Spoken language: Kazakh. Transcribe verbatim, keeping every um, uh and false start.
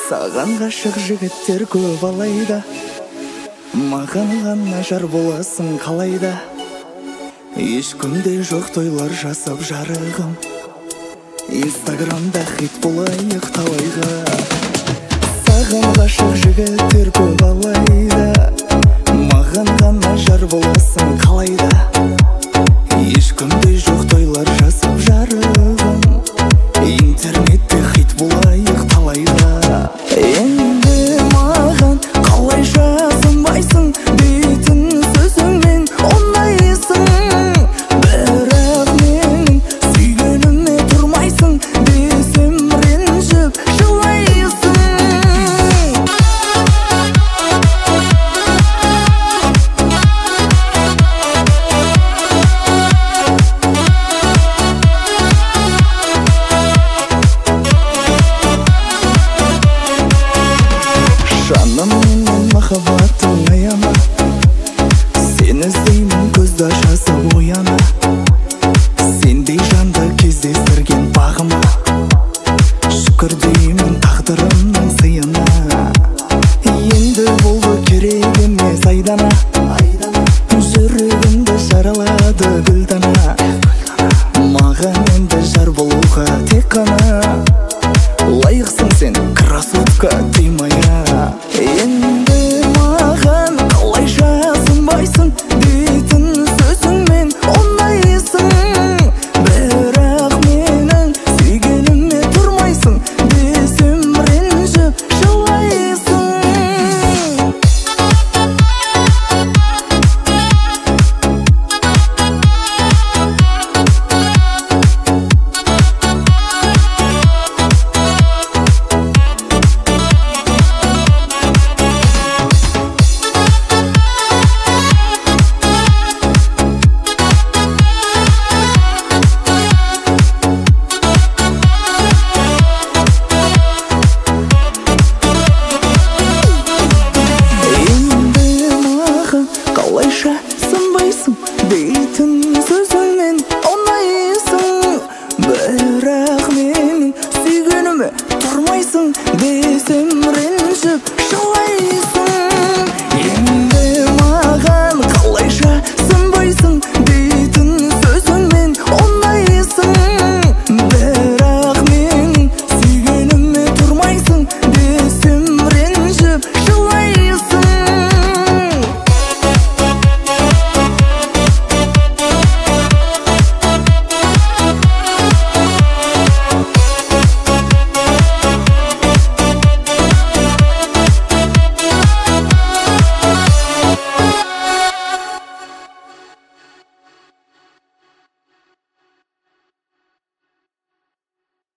Саған ғашық жігіттер көп алайда, маған ғана жар боласың қалайда. Ешкімде жоқ тойлар жасап жарығым, инстаграмда хит болайық талайға. Саған ғашық жігіттер көп алайда, маған ғана жар боласың қалайда. Ешкімде жоқ тойлар жасап жарығым, интернетте хит болайық талайға. Енді маған қалайша сынбайсың, дейтін сөзіңмен ұнайсың. Бірақ менің сүйгеніме тұрмайсың, десем ренжіп жылайсың. Жаным менен махаббатың аяма, сен іздеймін көзді ашасып ояна. Сендей жанды кездестірген бағыма, шүкір деймін тағдырымның сыйына. Енді болды керек емес айдана, жүрегімді жаралады гүлдана. Маған енді жар болуға тек қана лайықсың сен, красотка тимая. Енді маған қалайша сынбайсың, дейтін сөзіңмен ұнайсың. Бірақ менің сүйгеніме тұрмайсың, десем ренжіп жылайсың. Қалайша сынбайсың, дейтін сөзіңмен ұнайсың. Бірақ менің сүйгеніме тұрмайсың.